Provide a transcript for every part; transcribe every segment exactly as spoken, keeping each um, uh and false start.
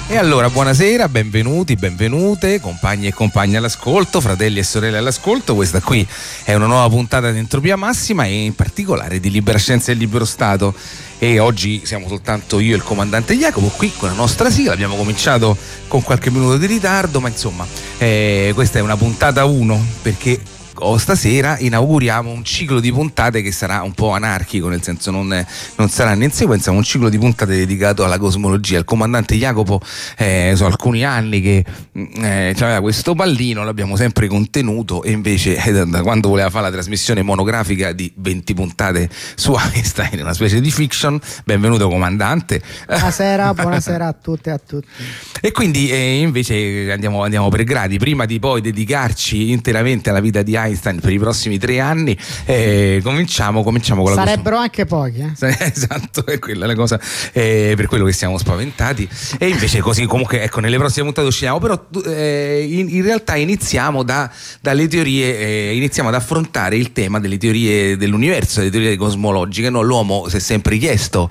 E allora buonasera, benvenuti, benvenute, compagni e compagni all'ascolto, fratelli e sorelle all'ascolto. Questa qui è una nuova puntata di Entropia Massima e in particolare di Libera Scienza e Libero Stato. E oggi siamo soltanto io e il comandante Jacopo qui con la nostra sigla. Abbiamo cominciato con qualche minuto di ritardo, ma insomma eh, questa è una puntata uno, perché Oh, stasera inauguriamo un ciclo di puntate che sarà un po' anarchico, nel senso non, non saranno in sequenza, ma un ciclo di puntate dedicato alla cosmologia. Il comandante Jacopo eh, sono alcuni anni che eh, aveva questo pallino, l'abbiamo sempre contenuto, e invece eh, da quando voleva fare la trasmissione monografica di venti puntate su Einstein, una specie di fiction. Benvenuto comandante. Buonasera, buonasera a tutte e a tutti. E quindi eh, invece andiamo, andiamo per gradi. Prima di poi dedicarci interamente alla vita di Einstein per i prossimi tre anni, eh, cominciamo, cominciamo con la sarebbero cosmo... anche pochi eh? Esatto, è quella la cosa, eh, per quello che siamo spaventati. E invece così comunque ecco, nelle prossime puntate usciamo, però eh, in, in realtà iniziamo da, dalle teorie, eh, iniziamo ad affrontare il tema delle teorie dell'universo, delle teorie cosmologiche. No? L'uomo si è sempre chiesto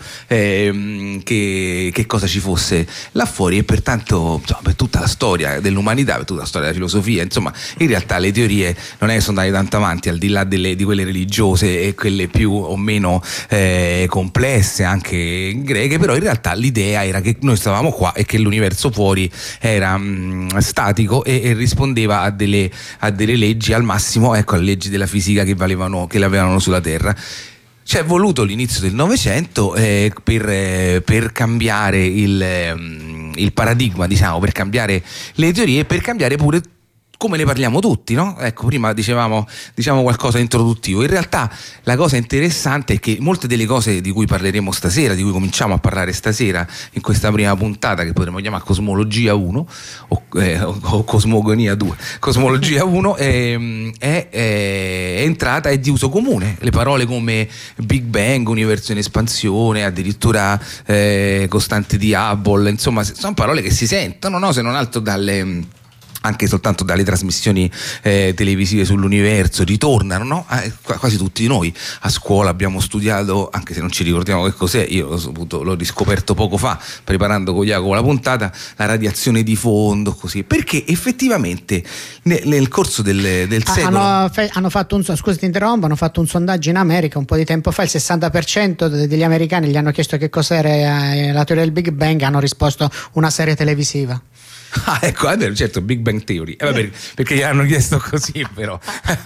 eh, che, che cosa ci fosse là fuori, e pertanto insomma, per tutta la storia dell'umanità, per tutta la storia della filosofia, insomma in realtà le teorie non è sono andate tanto avanti, al di là delle, di quelle religiose e quelle più o meno eh, complesse, anche greche. Però in realtà l'idea era che noi stavamo qua e che l'universo fuori era mh, statico e, e rispondeva a delle, a delle leggi, al massimo ecco, alle leggi della fisica che valevano, che le avevano sulla Terra. C'è voluto l'inizio del Novecento eh, per, eh, per cambiare il, eh, il paradigma, diciamo, per cambiare le teorie e per cambiare pure come ne parliamo tutti, no? Ecco, prima dicevamo diciamo qualcosa introduttivo. In realtà la cosa interessante è che molte delle cose di cui parleremo stasera, di cui cominciamo a parlare stasera in questa prima puntata, che potremmo chiamare Cosmologia uno o, eh, o, o Cosmogonia due, Cosmologia uno, eh, è, è, è entrata, è di uso comune. Le parole come Big Bang, universo in espansione, addirittura eh, costante di Hubble, insomma sono parole che si sentono, no? Se non altro dalle anche soltanto dalle trasmissioni eh, televisive sull'universo, ritornano, no? Eh, quasi tutti noi a scuola abbiamo studiato, anche se non ci ricordiamo che cos'è, io l'ho, saputo, l'ho riscoperto poco fa preparando con Jacopo la puntata, la radiazione di fondo, così, perché effettivamente nel, nel corso del, del secolo hanno, hanno fatto un scusa ti interrompo, hanno fatto un sondaggio in America un po' di tempo fa, il sessanta per cento degli americani gli hanno chiesto che cos'era eh, la teoria del Big Bang, hanno risposto una serie televisiva. Ah, ecco, è vero, certo, Big Bang Theory, eh, vabbè, perché gli hanno chiesto così, però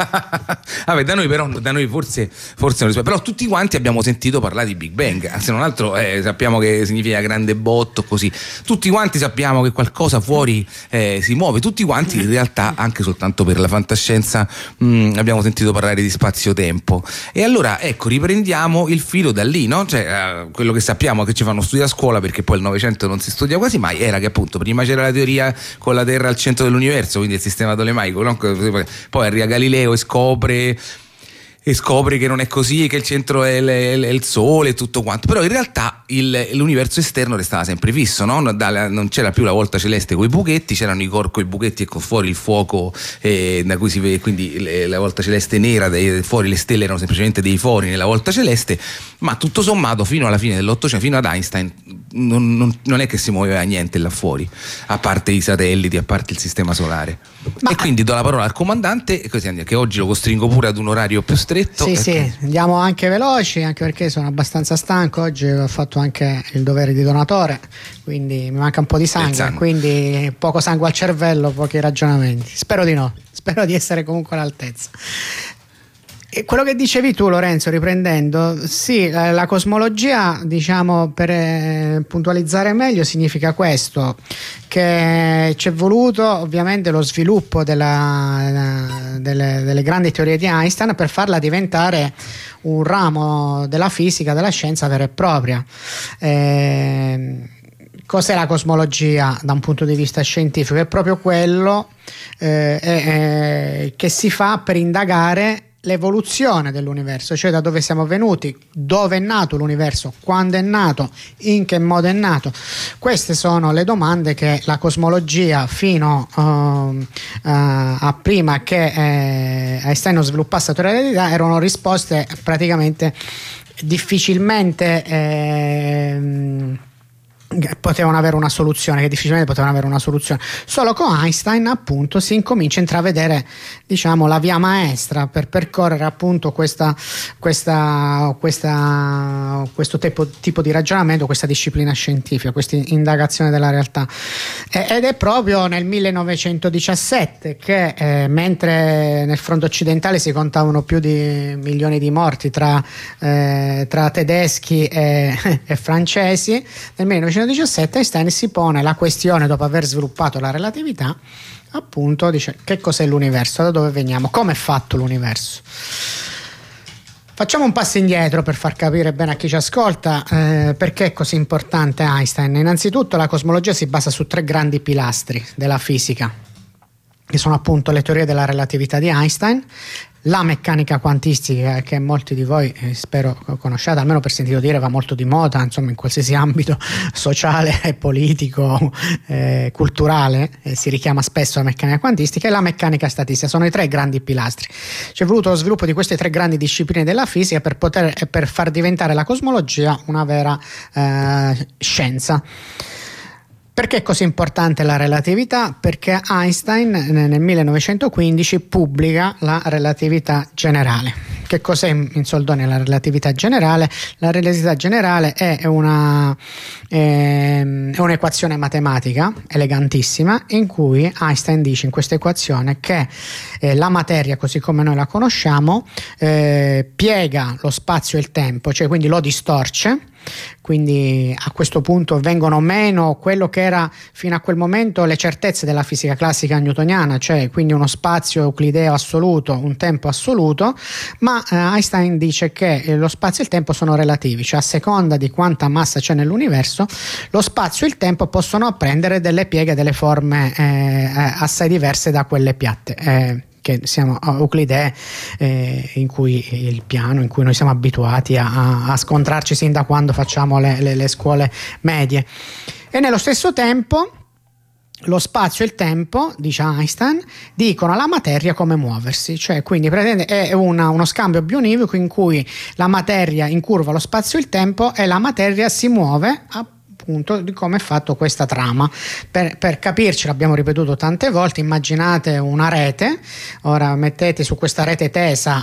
vabbè, da noi però da noi forse forse non, però tutti quanti abbiamo sentito parlare di Big Bang, se non altro eh, sappiamo che significa grande botto, così, tutti quanti sappiamo che qualcosa fuori eh, si muove, tutti quanti in realtà anche soltanto per la fantascienza mh, abbiamo sentito parlare di spazio-tempo. E allora ecco, riprendiamo il filo da lì, no? Cioè eh, quello che sappiamo che ci fanno studiare a scuola, perché poi il Novecento non si studia quasi mai, era che appunto prima c'era la teoria con la Terra al centro dell'universo, quindi il sistema tolemaico, no? Poi arriva Galileo e scopre e scopre che non è così, che il centro è, l- è il Sole e tutto quanto. Però in realtà il, l'universo esterno restava sempre fisso, no? Non c'era più la volta celeste con i buchetti, c'erano i cor con i buchetti e con fuori il fuoco eh, da cui si vede, quindi le, la volta celeste nera, dei, fuori le stelle erano semplicemente dei fori nella volta celeste. Ma tutto sommato fino alla fine dell'Ottocento, fino ad Einstein, non, non, non è che si muoveva niente là fuori, a parte i satelliti, a parte il sistema solare. Ma... E quindi do la parola al comandante, così andiamo, che oggi lo costringo pure ad un orario più stretto. Sì, e sì, che... andiamo anche veloci, anche perché sono abbastanza stanco. Oggi ho fatto anche il dovere di donatore, quindi mi manca un po' di sangue, sangue. Quindi poco sangue al cervello, pochi ragionamenti. Spero di no, spero di essere comunque all'altezza. E quello che dicevi tu, Lorenzo, riprendendo, sì, la, la cosmologia, diciamo, per eh, puntualizzare meglio, significa questo, che c'è voluto ovviamente lo sviluppo della, delle, delle grandi teorie di Einstein per farla diventare un ramo della fisica, della scienza vera e propria. Eh, cos'è la cosmologia da un punto di vista scientifico? È proprio quello eh, eh, che si fa per indagare l'evoluzione dell'universo, cioè da dove siamo venuti, dove è nato l'universo, quando è nato, in che modo è nato. Queste sono le domande che la cosmologia fino uh, uh, a prima che eh, Einstein non sviluppasse la teoria dell'identità erano risposte praticamente difficilmente eh, potevano avere una soluzione, che difficilmente potevano avere una soluzione. Solo con Einstein appunto si incomincia a intravedere, diciamo, la via maestra per percorrere appunto questa, questa, questa, questo tipo, tipo di ragionamento, questa disciplina scientifica, questa indagazione della realtà. Ed è proprio nel millenovecentodiciassette che eh, mentre nel fronte occidentale si contavano più di milioni di morti tra, eh, tra tedeschi e, e francesi, nel millenovecentodiciassette Einstein si pone la questione, dopo aver sviluppato la relatività, appunto dice: che cos'è l'universo, da dove veniamo, come è fatto l'universo. Facciamo un passo indietro per far capire bene a chi ci ascolta eh, perché è così importante Einstein. Innanzitutto la cosmologia si basa su tre grandi pilastri della fisica, che sono appunto le teorie della relatività di Einstein, la meccanica quantistica, che molti di voi eh, spero conosciate, almeno per sentito dire va molto di moda, insomma, in qualsiasi ambito sociale, politico, eh, culturale eh, si richiama spesso la meccanica quantistica, e la meccanica statistica. Sono i tre grandi pilastri. Ci è voluto lo sviluppo di queste tre grandi discipline della fisica per poter per far diventare la cosmologia una vera eh, scienza. Perché è così importante la relatività? Perché Einstein nel millenovecentoquindici pubblica la relatività generale. Che cos'è in soldoni la relatività generale? La relatività generale è una è un'equazione matematica elegantissima in cui Einstein dice in questa equazione che eh, la materia, così come noi la conosciamo, eh, piega lo spazio e il tempo, cioè quindi lo distorce. Quindi a questo punto vengono meno quello che era fino a quel momento le certezze della fisica classica newtoniana, cioè quindi uno spazio euclideo assoluto, un tempo assoluto, ma eh, Einstein dice che eh, lo spazio e il tempo sono relativi, cioè a seconda di quanta massa c'è nell'universo lo spazio e il tempo possono prendere delle pieghe, delle forme eh, assai diverse da quelle piatte. Eh, che siamo euclidee, eh, in cui il piano in cui noi siamo abituati a, a scontrarci sin da quando facciamo le, le, le scuole medie. E nello stesso tempo lo spazio e il tempo, dice Einstein, dicono alla materia come muoversi, cioè quindi è una, uno scambio bionivoco in cui la materia incurva lo spazio e il tempo e la materia si muove a appunto di come è fatto questa trama. Per, per capirci, l'abbiamo ripetuto tante volte, immaginate una rete, ora mettete su questa rete tesa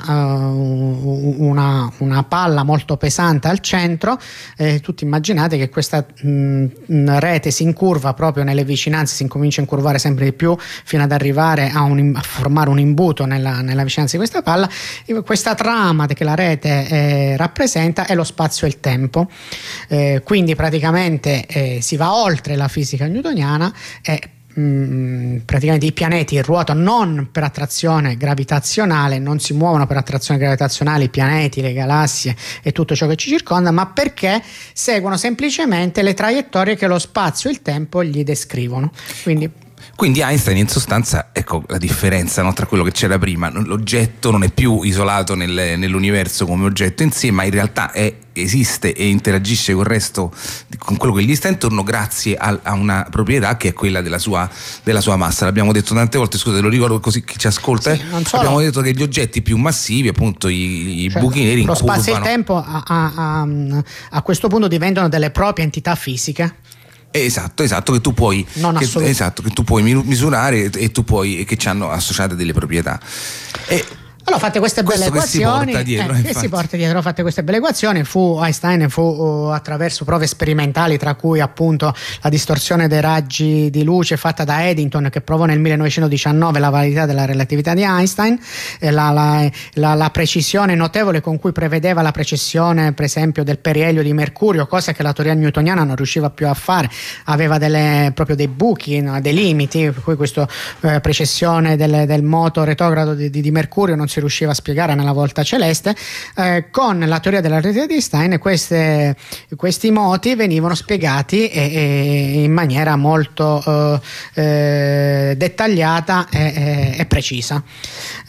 uh, una, una palla molto pesante al centro, e tutti immaginate che questa mh, rete si incurva proprio nelle vicinanze, si incomincia a incurvare sempre di più fino ad arrivare a, un, a formare un imbuto nella, nella vicinanza di questa palla. Questa trama che la rete eh, rappresenta è lo spazio e il tempo, eh, quindi praticamente Eh, si va oltre la fisica newtoniana e mh, praticamente i pianeti ruotano non per attrazione gravitazionale, non si muovono per attrazione gravitazionale i pianeti, le galassie e tutto ciò che ci circonda, ma perché seguono semplicemente le traiettorie che lo spazio e il tempo gli descrivono. Quindi Quindi Einstein in sostanza, ecco la differenza, no, tra quello che c'era prima, l'oggetto non è più isolato nel, nell'universo come oggetto in sé, ma in realtà è, esiste e interagisce con il resto, con quello che gli sta intorno, grazie a, a una proprietà che è quella della sua, della sua massa. L'abbiamo detto tante volte, scusa, lo ricordo così chi ci ascolta, sì, eh? Abbiamo detto che gli oggetti più massivi, appunto i, i cioè, buchi neri, lo incurvano. Spazio e il tempo a, a, a, a questo punto diventano delle proprie entità fisiche. Esatto, esatto, che tu puoi che, esatto, che tu puoi misurare e tu puoi che ci hanno associate delle proprietà. E allora fate queste belle equazioni, che si porta dietro, eh, che si porta dietro, fate queste belle equazioni. Fu Einstein fu uh, attraverso prove sperimentali, tra cui appunto la distorsione dei raggi di luce fatta da Eddington, che provò nel millenovecentodiciannove la validità della relatività di Einstein, e la, la, la, la precisione notevole con cui prevedeva la precessione per esempio del perielio di mercurio, cosa che la teoria newtoniana non riusciva più a fare, aveva delle, proprio dei buchi, no, dei limiti, per cui questa eh, precessione del, del moto retrogrado di, di, di mercurio non si riusciva a spiegare nella volta celeste. Eh, con la teoria della relatività di Einstein queste, questi moti venivano spiegati e, e in maniera molto eh, eh, dettagliata e, e, e precisa. Eh,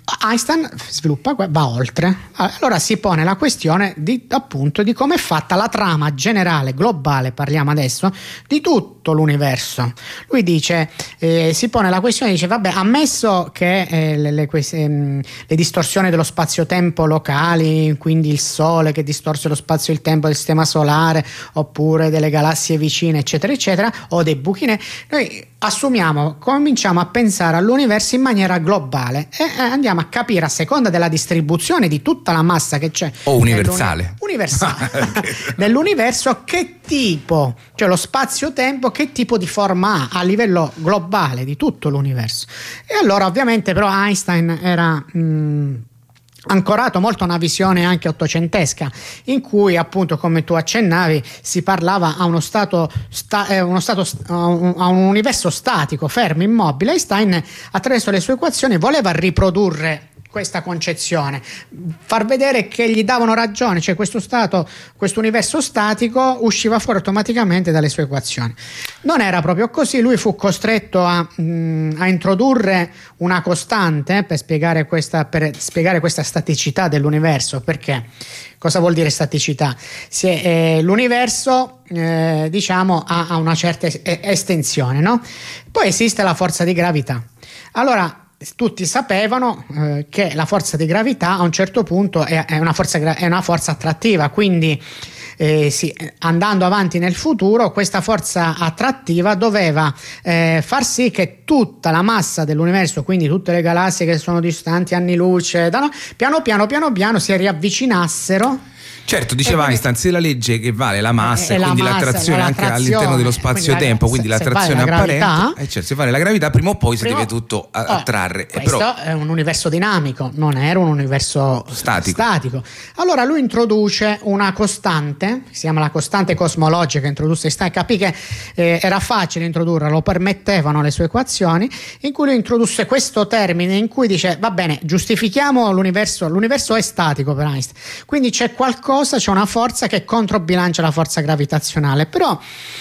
Einstein sviluppa, va oltre, allora si pone la questione di, appunto, di come è fatta la trama generale, globale, parliamo adesso, di tutto l'universo. Lui dice, eh, si pone la questione, dice vabbè, ammesso che eh, le, le, ehm, le distorsioni dello spazio-tempo locali, quindi il Sole che distorce lo spazio e il tempo del sistema solare, oppure delle galassie vicine, eccetera eccetera, o dei buchi neri, noi assumiamo, cominciamo a pensare all'universo in maniera globale e eh, andiamo a capire, a seconda della distribuzione di tutta la massa che c'è, o universale universale nell'universo, che tipo, cioè lo spazio-tempo, che tipo di forma ha a livello globale di tutto l'universo. E allora ovviamente però Einstein era mh, ancorato molto a una visione anche ottocentesca, in cui appunto, come tu accennavi, si parlava a uno stato, sta, eh, uno stato a un, a un universo statico, fermo, immobile. Einstein, attraverso le sue equazioni, voleva riprodurre questa concezione, far vedere che gli davano ragione, cioè questo stato, questo universo statico usciva fuori automaticamente dalle sue equazioni. Non era proprio così, lui fu costretto a, mh, a introdurre una costante per spiegare questa, per spiegare questa staticità dell'universo. Perché? Cosa vuol dire staticità? Se, eh, l'universo eh, diciamo ha, ha una certa es- estensione, no? Poi esiste la forza di gravità. Allora, tutti sapevano eh, che la forza di gravità a un certo punto è, è, una, forza, è una forza attrattiva, quindi eh, sì, andando avanti nel futuro questa forza attrattiva doveva eh, far sì che tutta la massa dell'universo, quindi tutte le galassie che sono distanti anni luce, da, no, piano piano piano piano si riavvicinassero. Certo, diceva quindi, Einstein, se la legge che vale la massa e la quindi massa, l'attrazione anche l'attrazione, all'interno dello spazio-tempo, quindi, quindi l'attrazione vale la apparente, gravità, eh, certo, se vale la gravità, prima o poi prima, si deve tutto attrarre. Oh, questo però, è un universo dinamico, non era un universo statico. statico. Allora lui introduce una costante, si chiama la costante cosmologica, introdusse Einstein, capì che eh, era facile introdurla, lo permettevano le sue equazioni, in cui lui introdusse questo termine in cui dice va bene, giustifichiamo l'universo, l'universo è statico per Einstein, quindi c'è qualcosa, c'è una forza che controbilancia la forza gravitazionale, però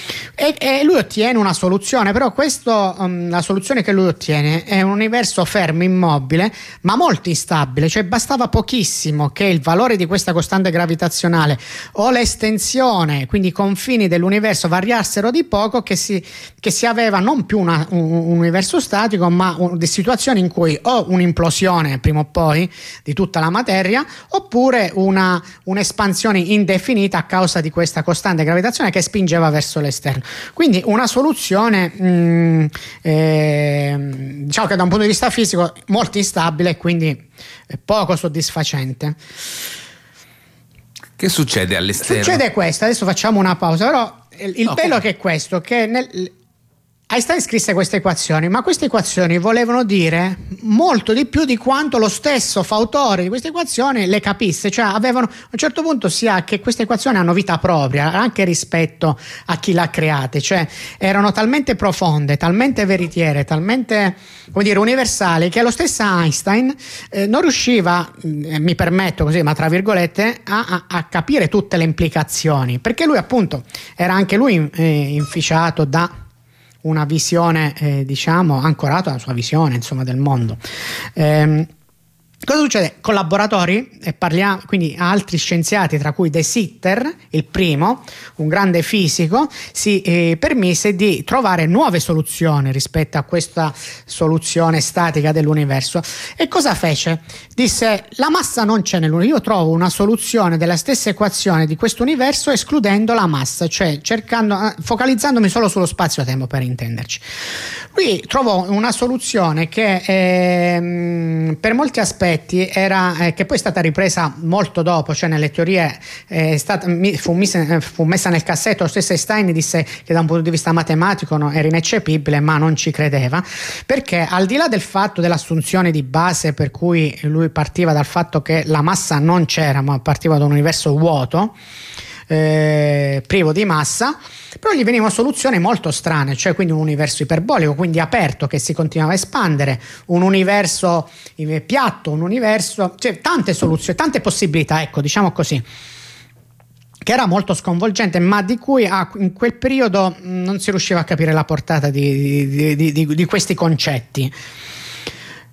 e, e lui ottiene una soluzione, però questo um, la soluzione che lui ottiene è un universo fermo, immobile, ma molto instabile, cioè bastava pochissimo che il valore di questa costante gravitazionale o l'estensione, quindi i confini dell'universo variassero di poco, che si, che si aveva non più una, un, un universo statico, ma un, di situazioni in cui o un'implosione prima o poi di tutta la materia, oppure una, un'espansione indefinita a causa di questa costante gravitazione che spingeva verso l'esterno. Quindi una soluzione mh, eh, diciamo che da un punto di vista fisico molto instabile e quindi poco soddisfacente. Che succede all'esterno? Succede questo, adesso facciamo una pausa, però il no, bello come? che è questo, che nel Einstein scrisse queste equazioni, ma queste equazioni volevano dire molto di più di quanto lo stesso fautore di queste equazioni le capisse, cioè avevano, a un certo punto si ha che queste equazioni hanno vita propria anche rispetto a chi le ha create, cioè erano talmente profonde, talmente veritiere, talmente, come dire, universali, che lo stesso Einstein eh, non riusciva, eh, mi permetto così, ma tra virgolette, a, a, a capire tutte le implicazioni, perché lui appunto era anche lui eh, inficiato da una visione, eh, diciamo, ancorata alla sua visione, insomma, del mondo. Ehm, Cosa succede? Collaboratori, e parliamo quindi altri scienziati, tra cui De Sitter, il primo, un grande fisico, si eh, permise di trovare nuove soluzioni rispetto a questa soluzione statica dell'universo. E cosa fece? Disse: la massa non c'è nell'universo, io trovo una soluzione della stessa equazione di questo universo escludendo la massa, cioè cercando, focalizzandomi solo sullo spazio-tempo, per intenderci. Lui trovò una soluzione che eh, per molti aspetti era, eh, che poi è stata ripresa molto dopo, cioè nelle teorie eh, è stata, fu, messa, fu messa nel cassetto. Lo stesso Einstein disse che da un punto di vista matematico no, era ineccepibile, ma non ci credeva, perché al di là del fatto dell'assunzione di base, per cui lui partiva dal fatto che la massa non c'era, ma partiva da un universo vuoto, Eh, privo di massa, però gli venivano soluzioni molto strane, cioè quindi un universo iperbolico, quindi aperto, che si continuava a espandere, un universo piatto, un universo, cioè tante soluzioni, tante possibilità, ecco, diciamo così, che era molto sconvolgente, ma di cui ah, in quel periodo non si riusciva a capire la portata di, di, di, di, di questi concetti.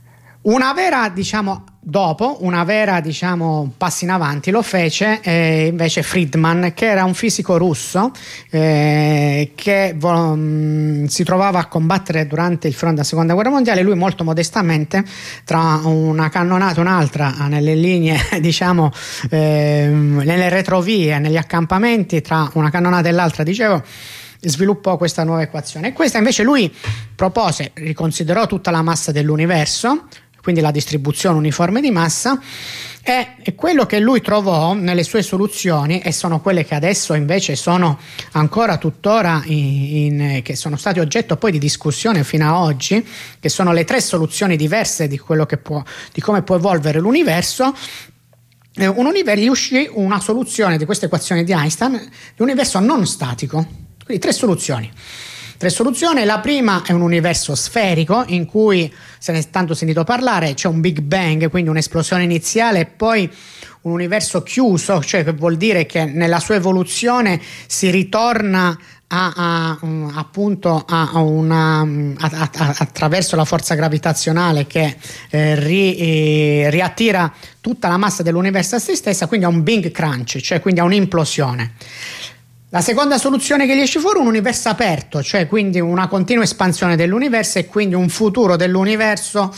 Una vera, diciamo, dopo, una vera, diciamo, passi in avanti lo fece eh, invece Friedman, che era un fisico russo eh, che vo- mh, si trovava a combattere durante il fronte della seconda guerra mondiale. Lui molto modestamente, tra una cannonata e un'altra, nelle linee, diciamo, eh, nelle retrovie, negli accampamenti, tra una cannonata e l'altra, dicevo, sviluppò questa nuova equazione. E questa invece lui propose, riconsiderò tutta la massa dell'universo, quindi la distribuzione uniforme di massa, e, e quello che lui trovò nelle sue soluzioni, e sono quelle che adesso invece sono ancora tuttora in, in, che sono stati oggetto poi di discussione fino a oggi, che sono le tre soluzioni diverse di quello che può, di come può evolvere l'universo. Eh, un universo, gli uscì una soluzione di questa equazione di Einstein, l'universo non statico. Quindi tre soluzioni. Tre soluzioni. La prima è un universo sferico in cui se ne è tanto sentito parlare, c'è un Big Bang, quindi un'esplosione iniziale, e poi un universo chiuso, cioè che vuol dire che nella sua evoluzione si ritorna a, a, um, appunto a una, a, a, attraverso la forza gravitazionale che eh, ri, eh, riattira tutta la massa dell'universo a se stessa, quindi a un Big Crunch, cioè quindi a un'implosione. La seconda soluzione che gli esce fuori è un universo aperto, cioè quindi una continua espansione dell'universo e quindi un futuro dell'universo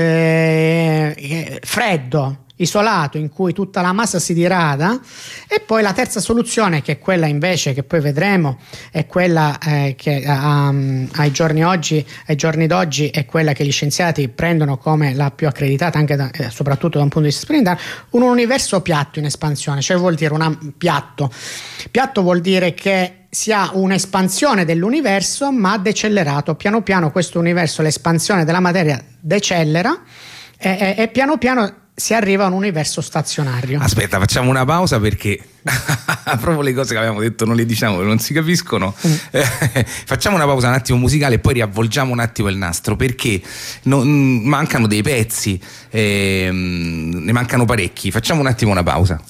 eh, freddo, isolato, in cui tutta la massa si dirada. E poi la terza soluzione, che è quella invece che poi vedremo, è quella eh, che um, ai giorni oggi, ai giorni d'oggi è quella che gli scienziati prendono come la più accreditata, anche da, eh, soprattutto da un punto di vista sperimentale, un universo piatto in espansione, cioè vuol dire una, piatto. Piatto vuol dire che si ha un'espansione dell'universo ma decelerato. Piano piano questo universo, l'espansione della materia decelera e, e, e piano piano si arriva a un universo stazionario. Aspetta, facciamo una pausa perché proprio le cose che avevamo detto non le diciamo, non si capiscono. Mm. Eh, facciamo una pausa un attimo musicale e poi riavvolgiamo un attimo il nastro, perché non, mancano dei pezzi, eh, ne mancano parecchi. Facciamo un attimo una pausa.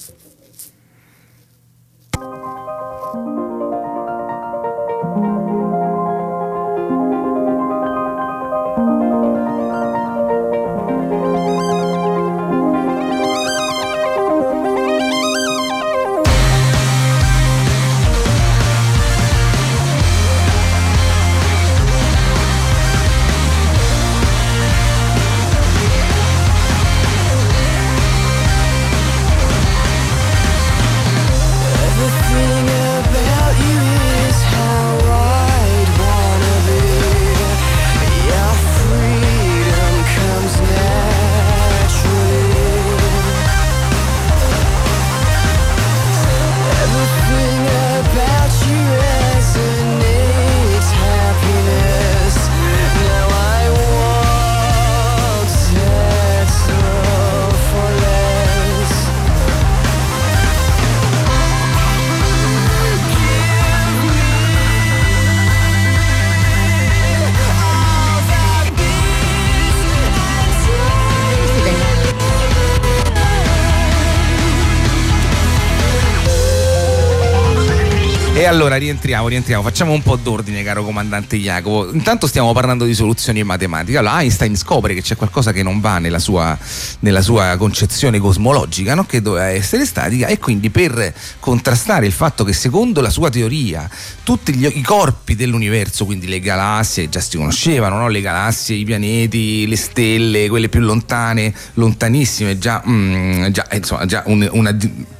E allora rientriamo, rientriamo, facciamo un po' d'ordine, caro comandante Jacopo. Intanto stiamo parlando di soluzioni in matematica. Allora Einstein scopre che c'è qualcosa che non va nella sua, nella sua concezione cosmologica, no? Che doveva essere statica, e quindi per contrastare il fatto che secondo la sua teoria tutti gli, i corpi dell'universo, quindi le galassie già si conoscevano, no? Le galassie, i pianeti, le stelle, quelle più lontane, lontanissime, già, mm, già insomma già un, una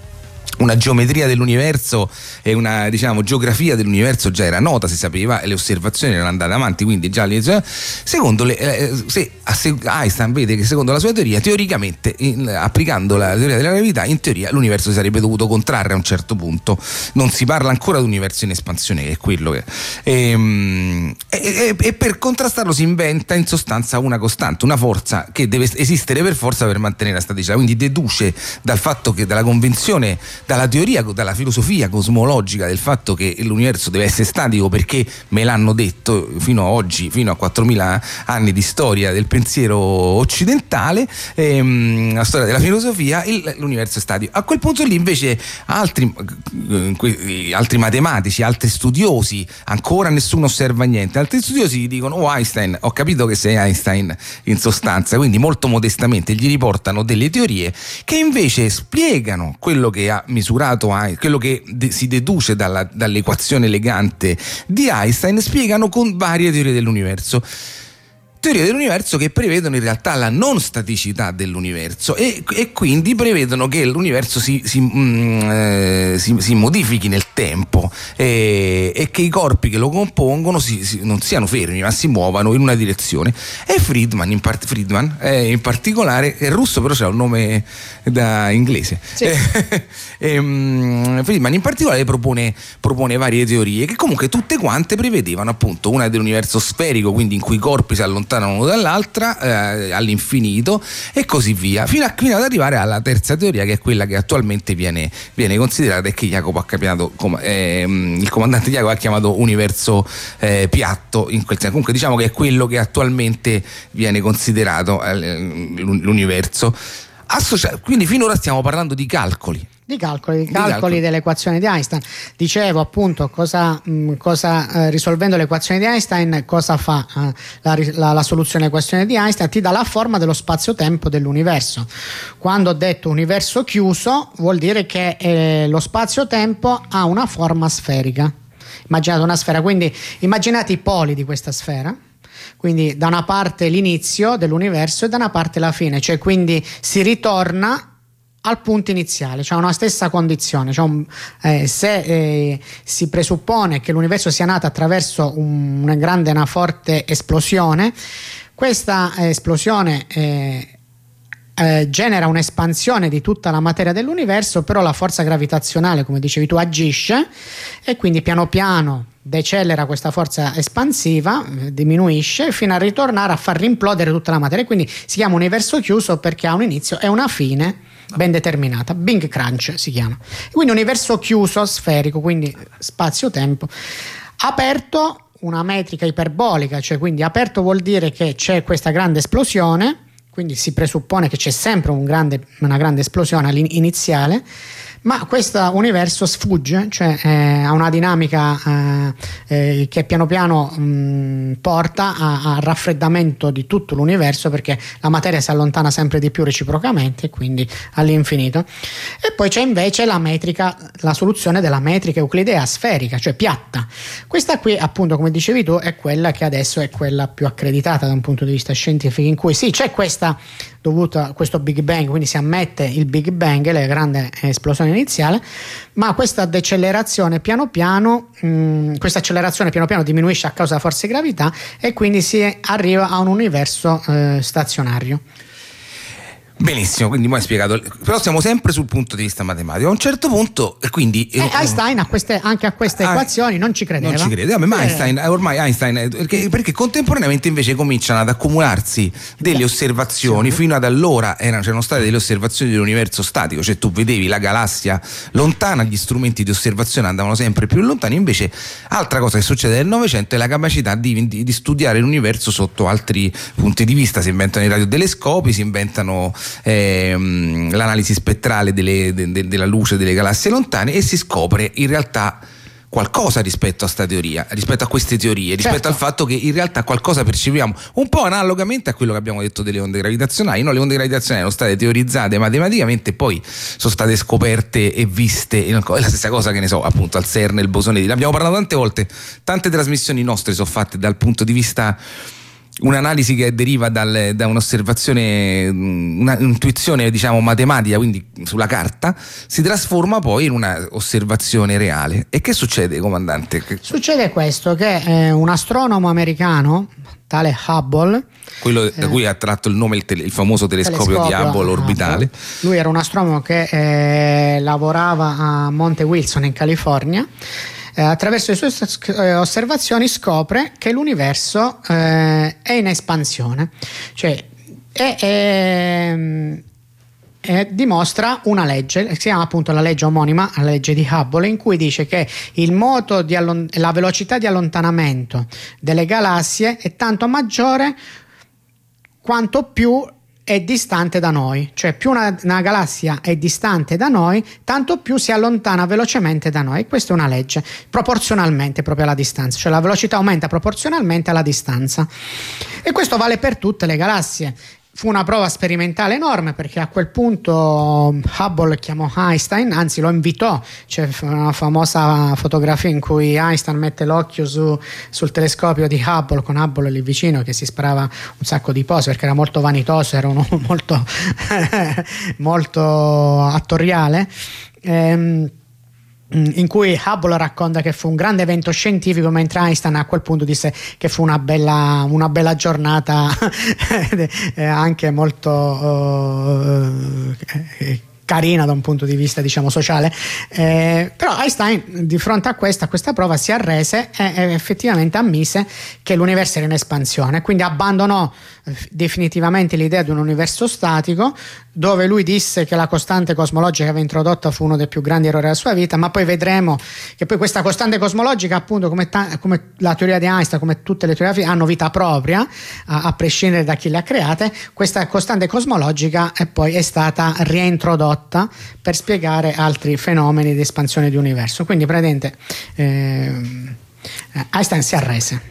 una geometria dell'universo e una, diciamo, geografia dell'universo già era nota, si sapeva, e le osservazioni erano andate avanti, quindi già secondo le, eh, se Einstein vede che secondo la sua teoria, teoricamente in, applicando la teoria della gravità, in teoria l'universo si sarebbe dovuto contrarre a un certo punto. Non si parla ancora di universo in espansione, che è quello che e, e, e per contrastarlo si inventa in sostanza una costante, una forza che deve esistere per forza per mantenere la staticità. Quindi deduce dal fatto che dalla convenzione, dalla teoria, dalla filosofia cosmologica del fatto che l'universo deve essere statico, perché me l'hanno detto fino a oggi, fino a quattromila anni di storia del pensiero occidentale, ehm, la storia della filosofia, il, l'universo è statico. A quel punto lì invece altri, altri matematici, altri studiosi, ancora nessuno osserva niente, altri studiosi gli dicono: oh Einstein, ho capito che sei Einstein in sostanza, quindi molto modestamente gli riportano delle teorie che invece spiegano quello che ha misurato Einstein, quello che de- si deduce dalla, dall'equazione elegante di Einstein, spiegano con varie teorie dell'universo. Teorie dell'universo che prevedono in realtà la non staticità dell'universo e, e quindi prevedono che l'universo si, si, mm, eh, si, si modifichi nel tempo e, e che i corpi che lo compongono si, si, non siano fermi ma si muovano in una direzione. E Friedman in, part- Friedman, eh, in particolare, è russo però c'ha un nome da inglese, sì. e, um, Friedman in particolare propone, propone varie teorie che comunque tutte quante prevedevano appunto una dell'universo sferico, quindi in cui i corpi si allontanano uno dall'altra eh, all'infinito e così via, fino, a, fino ad arrivare alla terza teoria, che è quella che attualmente viene, viene considerata e che Jacopo ha chiamato, eh, il comandante Jacopo ha chiamato universo eh, piatto, in quel senso. Comunque diciamo che è quello che attualmente viene considerato eh, l'universo. Associa- quindi finora stiamo parlando di calcoli. Di calcoli, di calcoli, calcoli dell'equazione di Einstein. Dicevo appunto cosa, mh, cosa eh, risolvendo l'equazione di Einstein, cosa fa eh, la, la, la soluzione dell'equazione di Einstein? Ti dà la forma dello spazio-tempo dell'universo. Quando ho detto universo chiuso vuol dire che eh, lo spazio-tempo ha una forma sferica. Immaginate una sfera, quindi immaginate i poli di questa sfera. Quindi da una parte l'inizio dell'universo e da una parte la fine, cioè quindi si ritorna al punto iniziale, cioè una stessa condizione, cioè un, eh, se eh, si presuppone che l'universo sia nato attraverso un, una grande, una forte esplosione, questa eh, esplosione eh, eh, genera un'espansione di tutta la materia dell'universo, però la forza gravitazionale, come dicevi tu, agisce e quindi piano piano decelera questa forza espansiva, eh, diminuisce fino a ritornare a far rimplodere tutta la materia, quindi si chiama universo chiuso perché ha un inizio e una fine ben determinata. Big Crunch si chiama. Quindi universo chiuso, sferico, quindi spazio-tempo. Aperto, una metrica iperbolica, cioè quindi aperto vuol dire che c'è questa grande esplosione, quindi si presuppone che c'è sempre un grande, una grande esplosione iniziale, ma questo universo sfugge, cioè eh, ha una dinamica eh, eh, che piano piano mh, porta a, a raffreddamento di tutto l'universo, perché la materia si allontana sempre di più reciprocamente, quindi all'infinito. E poi c'è invece la metrica, la soluzione della metrica euclidea sferica, cioè piatta. Questa qui, appunto, come dicevi tu, è quella che adesso è quella più accreditata da un punto di vista scientifico, in cui sì, c'è questa dovuta a questo Big Bang, quindi si ammette il Big Bang, la grande esplosione iniziale, ma questa decelerazione piano piano, mh, questa accelerazione piano piano diminuisce a causa della forza di gravità e quindi si arriva a un universo eh, stazionario. Benissimo, quindi mi hai spiegato, però siamo sempre sul punto di vista matematico. A un certo punto, quindi eh, Einstein a queste, anche a queste ah, equazioni non ci credeva. Non ci crede, ma eh. Einstein, ormai Einstein, perché, perché contemporaneamente invece cominciano ad accumularsi delle Beh, osservazioni. Sì. Fino ad allora erano, c'erano state delle osservazioni dell'universo statico, cioè tu vedevi la galassia lontana, gli strumenti di osservazione andavano sempre più lontani. Invece altra cosa che succede nel Novecento è la capacità di, di, di studiare l'universo sotto altri punti di vista. Si inventano i radiotelescopi, si inventano Ehm, l'analisi spettrale delle, de, de, della luce delle galassie lontane e si scopre in realtà qualcosa rispetto a sta teoria, rispetto a queste teorie, rispetto certo. al fatto che in realtà qualcosa percepiamo, un po' analogamente a quello che abbiamo detto delle onde gravitazionali. No, le onde gravitazionali sono state teorizzate matematicamente e poi sono state scoperte e viste, è la stessa cosa che ne so, appunto al CERN, il bosone di, ne abbiamo parlato tante volte, tante trasmissioni nostre sono fatte dal punto di vista, un'analisi che deriva dal, da un'osservazione, un'intuizione diciamo matematica, quindi sulla carta, si trasforma poi in una osservazione reale. E che succede, comandante? Succede questo, che eh, un astronomo americano, tale Hubble, quello da cui ha tratto il nome il, tele, il famoso telescopio, telescopio di Hubble orbitale. Hubble. Lui era un astronomo che eh, lavorava a Monte Wilson in California. Eh, attraverso le sue osservazioni scopre che l'universo eh, è in espansione, cioè è, è, è, dimostra una legge che si chiama appunto la legge omonima, la legge di Hubble, in cui dice che il moto di allon- la velocità di allontanamento delle galassie è tanto maggiore quanto più è distante da noi, cioè più una, una galassia è distante da noi, tanto più si allontana velocemente da noi. Questa è una legge, proporzionalmente proprio alla distanza, cioè la velocità aumenta proporzionalmente alla distanza, e questo vale per tutte le galassie. Fu una prova sperimentale enorme, perché a quel punto Hubble chiamò Einstein, anzi lo invitò. C'è una famosa fotografia in cui Einstein mette l'occhio su, sul telescopio di Hubble, con Hubble lì vicino che si sparava un sacco di pose perché era molto vanitoso, era uno molto molto attoriale, ehm, in cui Hubble racconta che fu un grande evento scientifico, mentre Einstein a quel punto disse che fu una bella, una bella giornata anche molto uh, carina da un punto di vista, diciamo, sociale, eh, però Einstein di fronte a questa, a questa prova si arrese e, e effettivamente ammise che l'universo era in espansione, quindi abbandonò definitivamente l'idea di un universo statico, dove lui disse che la costante cosmologica che aveva introdotto fu uno dei più grandi errori della sua vita. Ma poi vedremo che poi questa costante cosmologica, appunto, come, ta- come la teoria di Einstein, come tutte le teorie, hanno vita propria, a-, a prescindere da chi le ha create. Questa costante cosmologica è poi è stata reintrodotta per spiegare altri fenomeni di espansione di universo. Quindi praticamente eh, Einstein si arrese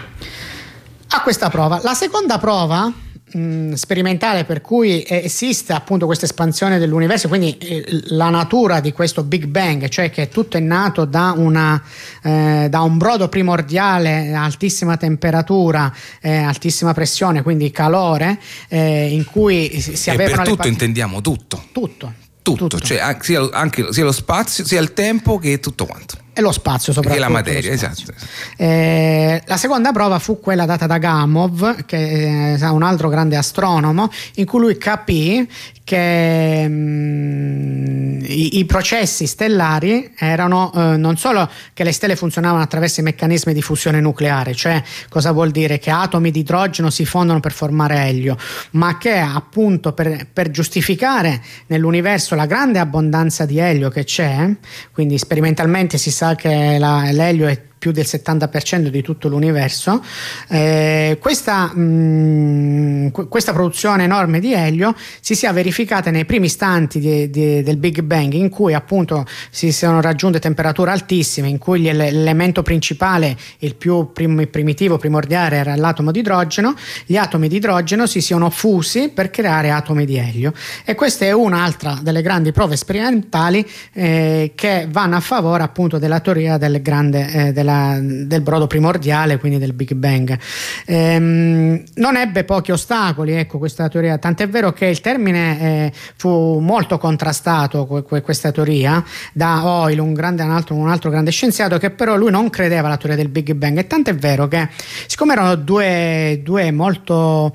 a questa prova. La seconda prova mh, sperimentale per cui esiste appunto questa espansione dell'universo, quindi eh, la natura di questo Big Bang, cioè che tutto è nato da, una, eh, da un brodo primordiale a altissima temperatura, eh, altissima pressione, quindi calore, eh, in cui si, si e avevano per tutto le pa- intendiamo tutto. Tutto. Tutto, tutto. Cioè anche, anche sia lo spazio, sia il tempo che tutto quanto. E lo spazio soprattutto. E la materia, esatto. Eh, la seconda prova fu quella data da Gamow, che è un altro grande astronomo, in cui lui capì che mh, i, i processi stellari erano eh, non solo che le stelle funzionavano attraverso i meccanismi di fusione nucleare, cioè cosa vuol dire? Che atomi di idrogeno si fondono per formare elio, ma che appunto per, per giustificare nell'universo la grande abbondanza di elio che c'è, quindi sperimentalmente si sa che la, l'elio è più del settanta per cento di tutto l'universo, eh, questa, mh, questa produzione enorme di elio si sia verificata nei primi istanti di, di, del Big Bang, in cui appunto si sono raggiunte temperature altissime, in cui l'elemento principale, il più prim- primitivo, primordiale, era l'atomo di idrogeno. Gli atomi di idrogeno si sono fusi per creare atomi di elio, e questa è un'altra delle grandi prove sperimentali eh, che vanno a favore appunto della teoria del grande eh, della del brodo primordiale, quindi del Big Bang. Ehm, non ebbe pochi ostacoli, ecco, questa teoria, tant'è vero che il termine eh, fu molto contrastato, que- que- questa teoria, da Hoyle, un, grande, un, altro, un altro grande scienziato, che però lui non credeva alla teoria del Big Bang, e tant'è vero che siccome erano due, due molto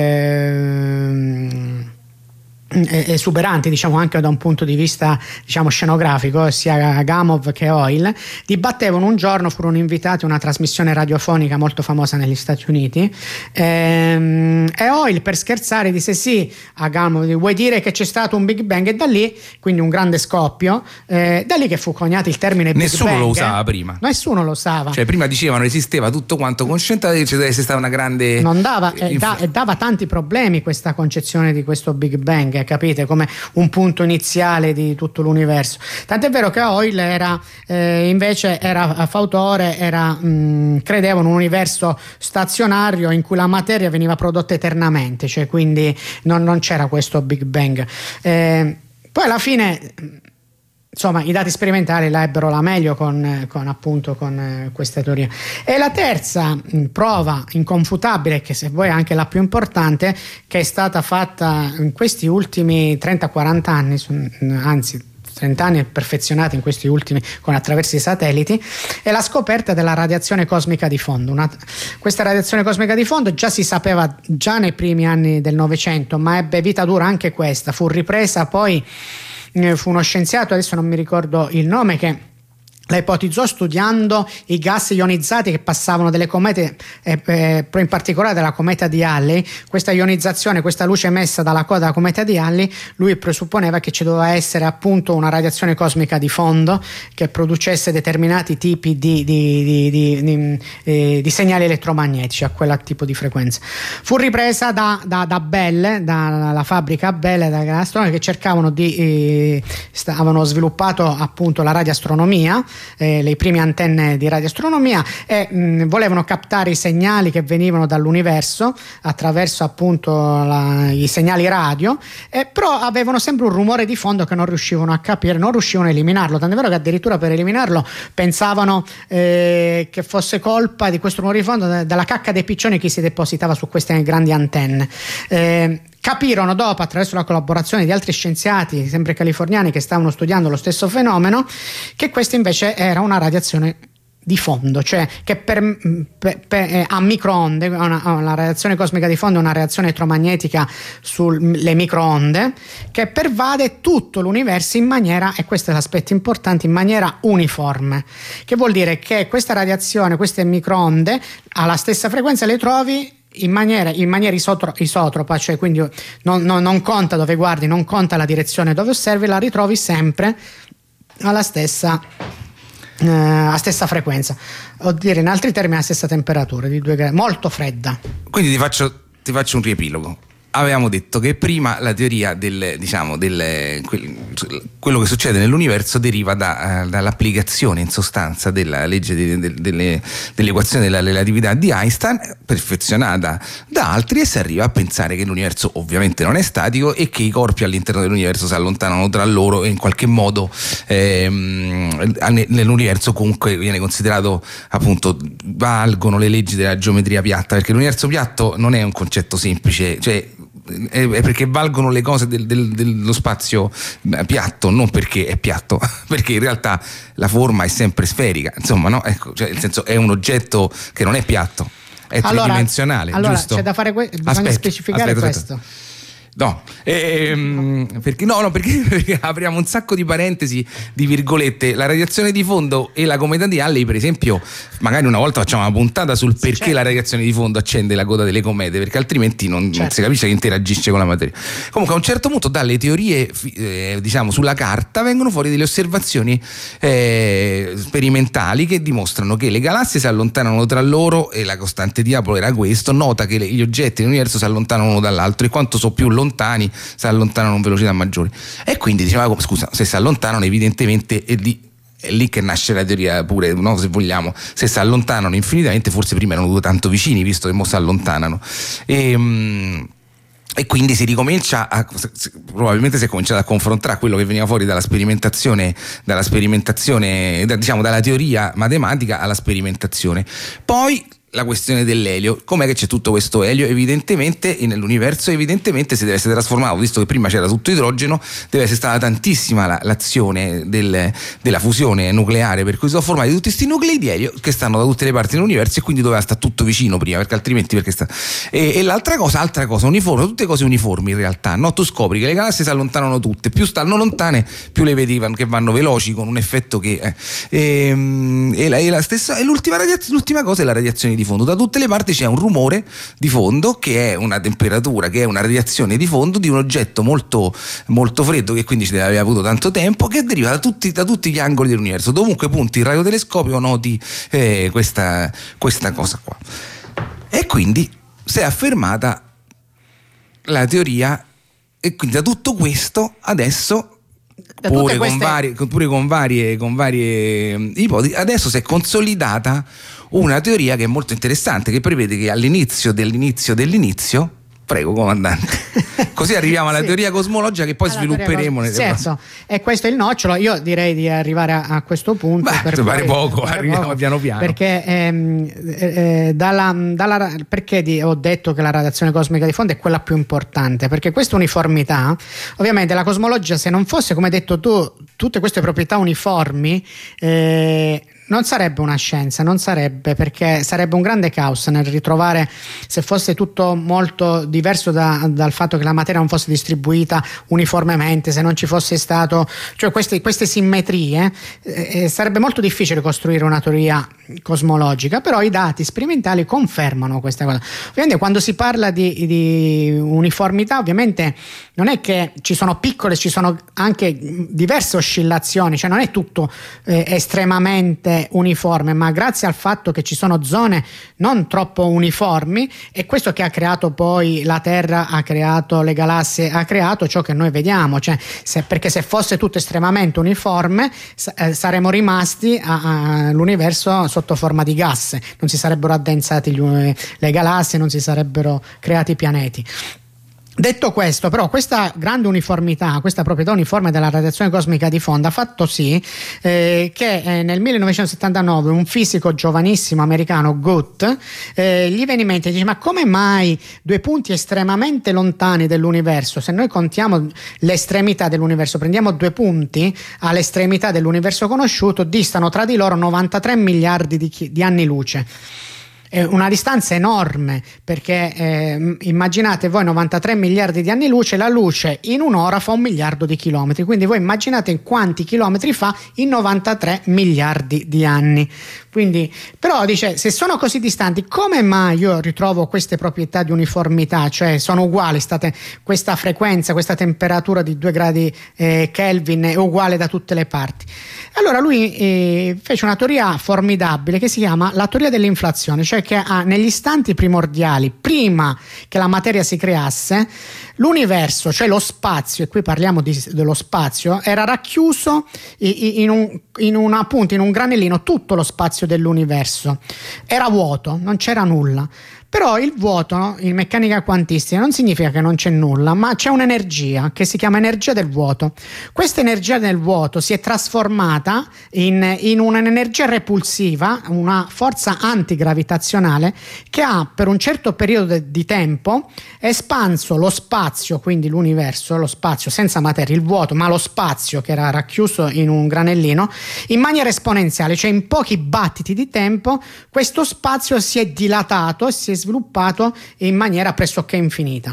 eh, esuberanti, diciamo, anche da un punto di vista, diciamo, scenografico, sia Gamow che Hoyle dibattevano un giorno, furono invitati a una trasmissione radiofonica molto famosa negli Stati Uniti, ehm, e Hoyle per scherzare disse sì a Gamow: vuoi dire che c'è stato un Big Bang? E da lì, quindi un grande scoppio, eh, da lì che fu coniato il termine Big nessuno Bang. Nessuno lo usava prima. Nessuno lo usava. Cioè prima dicevano esisteva tutto quanto consciente, c'è stata una grande... Non dava, e, da, e dava tanti problemi questa concezione di questo Big Bang, capite, come un punto iniziale di tutto l'universo. Tant'è vero che Hoyle era eh, invece era fautore, era mh, credeva in un universo stazionario in cui la materia veniva prodotta eternamente, cioè quindi non, non c'era questo Big Bang. Eh, poi alla fine, insomma, i dati sperimentali la ebbero la meglio con, con appunto con eh, questa teoria. E la terza mh, prova inconfutabile, che se vuoi è anche la più importante, che è stata fatta in questi ultimi trenta quaranta anni, anzi trenta anni, perfezionata in questi ultimi con attraverso i satelliti, è la scoperta della radiazione cosmica di fondo. Una, questa radiazione cosmica di fondo già si sapeva già nei primi anni del Novecento, ma ebbe vita dura anche questa, fu ripresa poi, fu uno scienziato, adesso non mi ricordo il nome, che la ipotizzò studiando i gas ionizzati che passavano delle comete, eh, eh, in particolare della cometa di Halley. Questa ionizzazione, questa luce emessa dalla coda della cometa di Halley, lui presupponeva che ci doveva essere appunto una radiazione cosmica di fondo che producesse determinati tipi di, di, di, di, di, eh, di segnali elettromagnetici a quel tipo di frequenza. Fu ripresa da, da, da Bell, dalla fabbrica Bell, da astronomi che cercavano di eh, stavano sviluppato appunto la radioastronomia, Eh, le prime antenne di radioastronomia, e mh, volevano captare i segnali che venivano dall'universo attraverso appunto la, i segnali radio, eh, però avevano sempre un rumore di fondo che non riuscivano a capire, non riuscivano a eliminarlo, tant'è vero che addirittura per eliminarlo pensavano eh, che fosse colpa di questo rumore di fondo de- della cacca dei piccioni che si depositava su queste grandi antenne. Eh, Capirono dopo, attraverso la collaborazione di altri scienziati, sempre californiani, che stavano studiando lo stesso fenomeno, che questa invece era una radiazione di fondo, cioè che per, per, per, a microonde, una, una radiazione cosmica di fondo è una reazione elettromagnetica sulle microonde che pervade tutto l'universo in maniera, e questo è l'aspetto importante, in maniera uniforme, che vuol dire che questa radiazione, queste microonde alla stessa frequenza le trovi in maniera, in maniera isotro, isotropa, cioè quindi non, non, non conta dove guardi, non conta la direzione dove osservi, la ritrovi sempre alla stessa, eh, alla stessa frequenza, o dire in altri termini alla stessa temperatura di due gradi, molto fredda. Quindi ti faccio, ti faccio un riepilogo. Avevamo detto che prima la teoria del, diciamo, del quello che succede nell'universo deriva da, dall'applicazione in sostanza della legge de, de, delle, dell'equazione della relatività di Einstein, perfezionata da altri, e si arriva a pensare che l'universo ovviamente non è statico e che i corpi all'interno dell'universo si allontanano tra loro e in qualche modo ehm, nell'universo comunque viene considerato, appunto, valgono le leggi della geometria piatta, perché l'universo piatto non è un concetto semplice, cioè è perché valgono le cose del, del, dello spazio piatto, non perché è piatto, perché in realtà la forma è sempre sferica, insomma, no? Ecco, cioè, nel senso, è un oggetto che non è piatto, è allora, tridimensionale. Allora giusto? C'è da fare que- bisogna aspetta, specificare aspetta, questo. Aspetta. No, ehm, perché, no, no perché, perché apriamo un sacco di parentesi, di virgolette. La radiazione di fondo e la cometa di Halley, per esempio, magari una volta facciamo una puntata sul perché certo. la radiazione di fondo accende la coda delle comete, perché altrimenti non, certo. non si capisce che interagisce con la materia. Comunque a un certo punto dalle teorie eh, diciamo sulla carta vengono fuori delle osservazioni eh, sperimentali che dimostrano che le galassie si allontanano tra loro, e la costante di Hubble era questo, nota che le, gli oggetti nell'universo si allontanano uno dall'altro, e quanto sono più lontani lontani si allontanano con velocità maggiori, e quindi diceva, scusa, se si allontanano evidentemente è lì, è lì che nasce la teoria pure, no? Se vogliamo, se si allontanano infinitamente forse prima erano due tanto vicini, visto che mo si allontanano, e, um, e quindi si ricomincia a, probabilmente si è cominciato a confrontare quello che veniva fuori dalla sperimentazione, dalla sperimentazione, diciamo dalla teoria matematica alla sperimentazione. Poi la questione dell'elio, com'è che c'è tutto questo elio? Evidentemente nell'universo evidentemente si deve essere trasformato, visto che prima c'era tutto idrogeno, deve essere stata tantissima la, l'azione del, della fusione nucleare, per cui sono formati tutti questi nuclei di elio che stanno da tutte le parti dell'universo, e quindi doveva stare tutto vicino prima, perché altrimenti perché sta e, e l'altra cosa, altra cosa uniforme, tutte cose uniformi in realtà, no? Tu scopri che le galassie si allontanano tutte, più stanno lontane più le vedi che vanno veloci, con un effetto che eh, e, e, la, e la stessa e l'ultima, radiaz- l'ultima cosa è la radiazione di fondo. Da tutte le parti c'è un rumore di fondo, che è una temperatura, che è una radiazione di fondo di un oggetto molto, molto freddo, che quindi ci deve aver avuto tanto tempo, che deriva da tutti, da tutti gli angoli dell'universo. Dovunque punti il radiotelescopio noti eh, questa, questa cosa qua. E quindi si è affermata la teoria, e quindi da tutto questo adesso Pure con, queste... varie, pure con varie, con varie ipotesi, adesso si è consolidata una teoria che è molto interessante, che prevede che all'inizio dell'inizio dell'inizio, prego comandante, così arriviamo alla sì. teoria cosmologica che poi allora, svilupperemo nelle certo, e questo è il nocciolo. Io direi di arrivare a, a questo punto. Beh, per pare poco, pare arriviamo poco, piano piano, perché ehm, eh, dalla, dalla, perché di, ho detto che la radiazione cosmica di fondo è quella più importante, perché questa uniformità, ovviamente la cosmologia, se non fosse, come hai detto tu, tutte queste proprietà uniformi, eh, non sarebbe una scienza, non sarebbe, perché sarebbe un grande caos nel ritrovare, se fosse tutto molto diverso da, dal fatto che la materia non fosse distribuita uniformemente, se non ci fosse stato, cioè queste, queste simmetrie, eh, sarebbe molto difficile costruire una teoria cosmologica, però i dati sperimentali confermano questa cosa. Ovviamente quando si parla di, di uniformità, ovviamente non è che ci sono piccole, ci sono anche diverse oscillazioni, cioè non è tutto eh, estremamente uniforme, ma grazie al fatto che ci sono zone non troppo uniformi, è questo che ha creato poi la Terra, ha creato le galassie, ha creato ciò che noi vediamo, cioè se, perché se fosse tutto estremamente uniforme eh, saremmo rimasti all'universo sotto forma di gas, non si sarebbero addensati gli, le galassie, non si sarebbero creati i pianeti. Detto questo, però, questa grande uniformità, questa proprietà uniforme della radiazione cosmica di fondo ha fatto sì eh, che eh, nel millenovecentosettantanove un fisico giovanissimo americano, Guth, eh, gli viene in mente e dice: ma come mai due punti estremamente lontani dell'universo, se noi contiamo l'estremità dell'universo, prendiamo due punti all'estremità dell'universo conosciuto, distano tra di loro novantatré miliardi di, chi- di anni luce. È una distanza enorme, perché eh, immaginate voi novantatré miliardi di anni luce, la luce in un'ora fa un miliardo di chilometri, quindi voi immaginate quanti chilometri fa in novantatré miliardi di anni. Quindi, però dice, se sono così distanti, come mai io ritrovo queste proprietà di uniformità, cioè sono uguali, state, questa frequenza, questa temperatura di due gradi eh, Kelvin è uguale da tutte le parti? Allora lui eh, fece una teoria formidabile che si chiama la teoria dell'inflazione, cioè che ah, negli istanti primordiali, prima che la materia si creasse, l'universo, cioè lo spazio, e qui parliamo di, dello spazio, era racchiuso in un, in una punta, in un granellino, tutto lo spazio dell'universo era vuoto, non c'era nulla. Però il vuoto, no, in meccanica quantistica non significa che non c'è nulla, ma c'è un'energia che si chiama energia del vuoto. Questa energia del vuoto si è trasformata in, in un'energia repulsiva, una forza antigravitazionale che ha per un certo periodo di tempo espanso lo spazio, quindi l'universo, lo spazio senza materia, il vuoto, ma lo spazio che era racchiuso in un granellino, in maniera esponenziale, cioè in pochi battiti di tempo questo spazio si è dilatato e si è sviluppato in maniera pressoché infinita.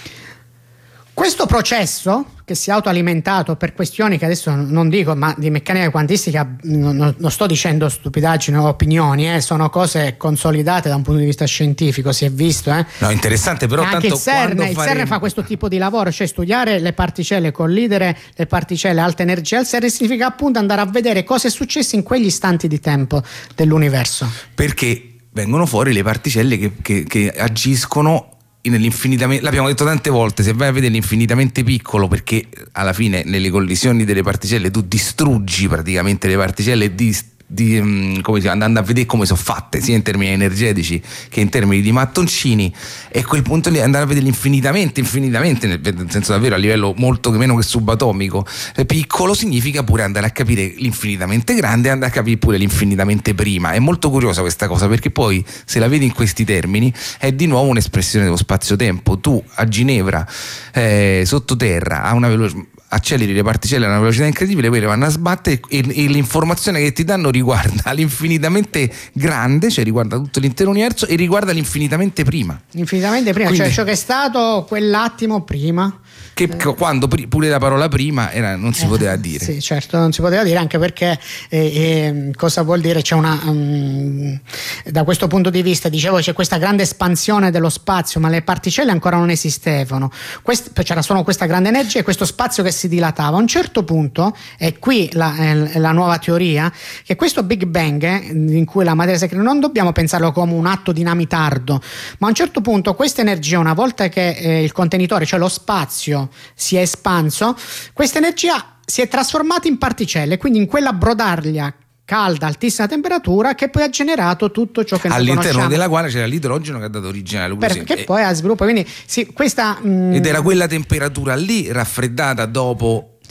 Questo processo, che si è autoalimentato per questioni che adesso non dico, ma di meccanica quantistica non, non sto dicendo stupidaggini o opinioni, eh, sono cose consolidate da un punto di vista scientifico, si è visto. Eh. No, interessante, però anche tanto il CERN, quando il faremo... CERN fa questo tipo di lavoro, cioè studiare le particelle, collidere le particelle a alta energia al CERN significa appunto andare a vedere cosa è successo in quegli istanti di tempo dell'universo. Perché vengono fuori le particelle che, che, che agiscono nell'infinitamente, l'abbiamo detto tante volte, se vai a vedere l'infinitamente piccolo, perché alla fine nelle collisioni delle particelle tu distruggi praticamente le particelle e di, di, come si, andando a vedere come sono fatte sia in termini energetici che in termini di mattoncini, e a quel punto lì andare a vedere l'infinitamente infinitamente nel senso davvero a livello molto meno che subatomico piccolo significa pure andare a capire l'infinitamente grande e andare a capire pure l'infinitamente prima. È molto curiosa questa cosa, perché poi se la vedi in questi termini è di nuovo un'espressione dello spazio-tempo. Tu a Ginevra eh, sottoterra a una velocità, acceleri le particelle a una velocità incredibile, poi le vanno a sbattere e, e l'informazione che ti danno riguarda l'infinitamente grande, cioè riguarda tutto l'intero universo e riguarda l'infinitamente prima. Infinitamente prima, quindi, cioè ciò che è stato quell'attimo prima. Che eh. quando pure la parola prima era, non si eh, poteva dire. Sì, certo, non si poteva dire, anche perché eh, eh, cosa vuol dire? C'è una um, da questo punto di vista, dicevo, c'è questa grande espansione dello spazio, ma le particelle ancora non esistevano. Quest, c'era solo questa grande energia e questo spazio che si dilatava. A un certo punto, e qui la, eh, la nuova teoria, che questo Big Bang eh, in cui la materia si crea, non dobbiamo pensarlo come un atto dinamitardo, ma a un certo punto questa energia, una volta che eh, il contenitore, cioè lo spazio, si è espanso, questa energia si è trasformata in particelle, quindi in quella brodaglia calda, altissima temperatura, che poi ha generato tutto ciò che noi all'interno conosciamo, della quale c'era l'idrogeno che ha dato origine alla luce, che poi ha sviluppato, quindi sì, questa mh... ed era quella temperatura lì raffreddata dopo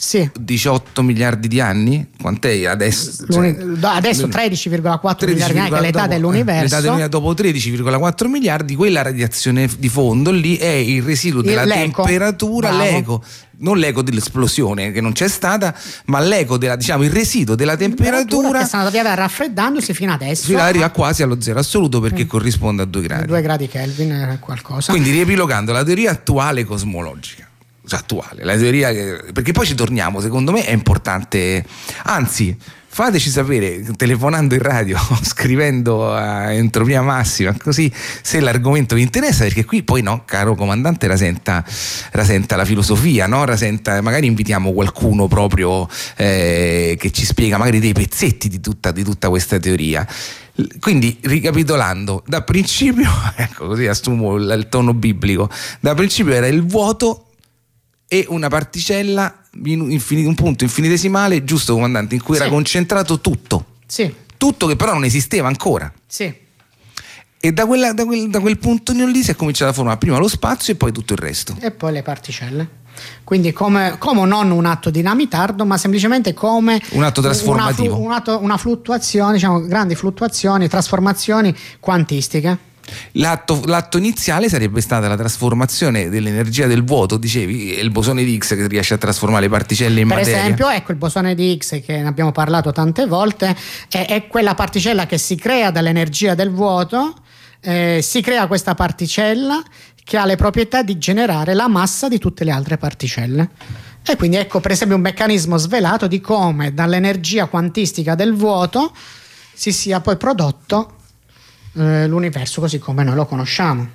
Sì. diciotto miliardi di anni? Quant'è adesso? Cioè, adesso tredici virgola quattro miliardi di anni, che è l'età dopo, dell'universo. L'età del, dopo tredici virgola quattro miliardi, quella radiazione di fondo lì è il residuo della l'eco. temperatura, Bravo. l'eco, non l'eco dell'esplosione che non c'è stata, ma l'eco della, diciamo, il residuo della temperatura che stanno via raffreddandosi fino adesso. Fino arriva quasi allo zero assoluto, perché mm. corrisponde a due gradi. due gradi Kelvin è qualcosa. Quindi, riepilogando, la teoria attuale cosmologica. attuale, la teoria che, perché poi ci torniamo, secondo me è importante, anzi fateci sapere telefonando in radio, scrivendo a Entropia Massima, così, se l'argomento vi interessa, perché qui poi, no, caro comandante, rasenta, rasenta la filosofia, no? Rasenta, magari invitiamo qualcuno proprio eh, che ci spiega magari dei pezzetti di tutta, di tutta questa teoria. Quindi, ricapitolando, da principio, ecco, così assumo il, il tono biblico, da principio era il vuoto e una particella, infin- un punto infinitesimale, giusto, comandante, in cui sì. era concentrato tutto. Sì. Tutto, che però non esisteva ancora. Sì. E da, quella, da, quel, da quel punto lì si è cominciato a formare prima lo spazio e poi tutto il resto. E poi le particelle. Quindi come, come non un atto dinamitardo, ma semplicemente come un atto trasformativo, una, un atto, una fluttuazione, diciamo, grandi fluttuazioni, trasformazioni quantistiche. L'atto, l'atto iniziale sarebbe stata la trasformazione dell'energia del vuoto, dicevi, il bosone di Higgs che riesce a trasformare le particelle in per materia. Per esempio, ecco, il bosone di Higgs, che ne abbiamo parlato tante volte, è, è quella particella che si crea dall'energia del vuoto. Eh, si crea questa particella che ha le proprietà di generare la massa di tutte le altre particelle. E quindi ecco, per esempio, un meccanismo svelato di come dall'energia quantistica del vuoto si sia poi prodotto eh, l'universo così come noi lo conosciamo.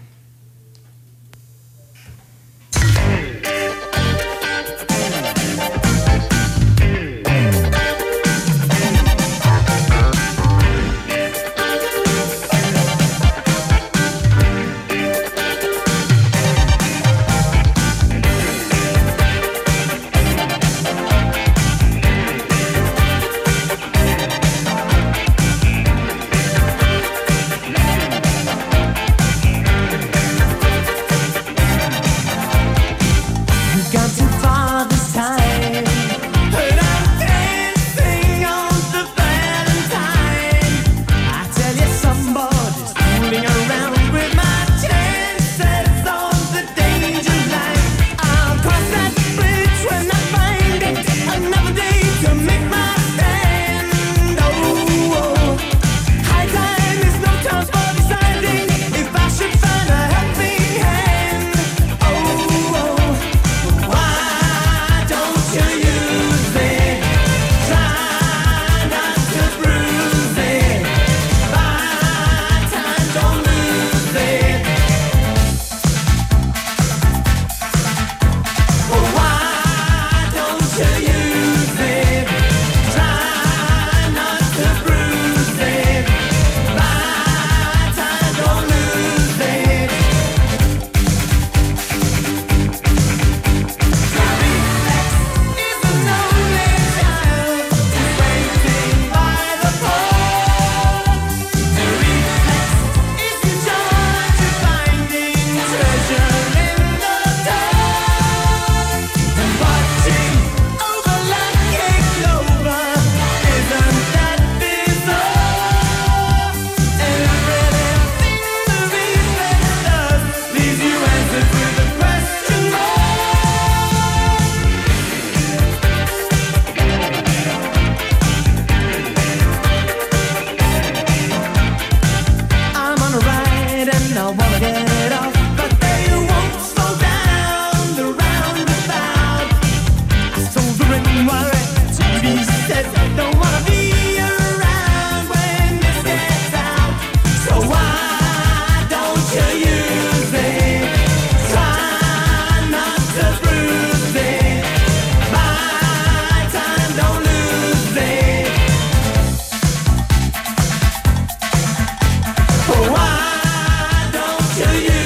Why don't you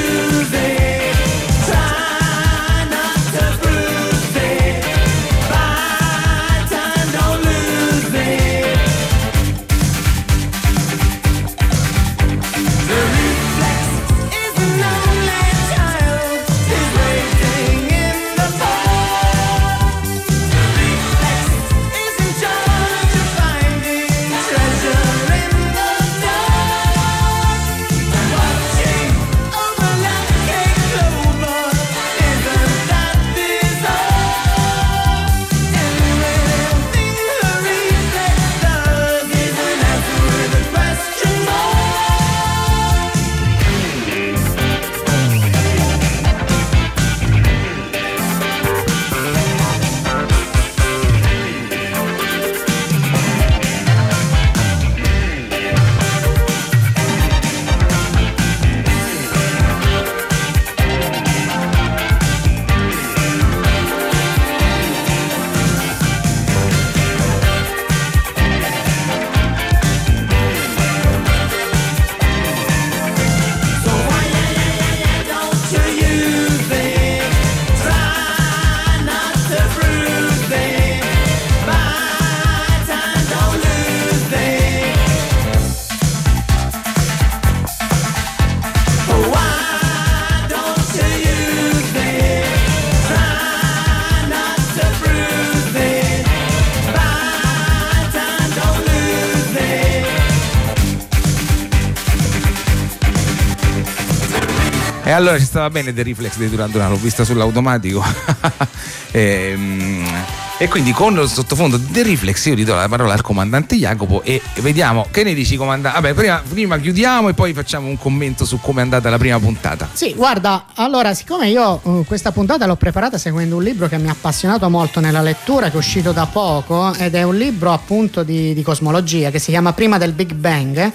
E allora ci stava bene The Reflex di Duran Duran, l'ho vista sull'automatico. e, e quindi con lo sottofondo di The Reflex io ridò la parola al comandante Jacopo e vediamo che ne dici, comandante. Vabbè, prima, prima chiudiamo e poi facciamo un commento su come è andata la prima puntata. Sì, guarda, allora siccome io uh, questa puntata l'ho preparata seguendo un libro che mi ha appassionato molto nella lettura, che è uscito da poco, ed è un libro appunto di, di cosmologia che si chiama Prima del Big Bang,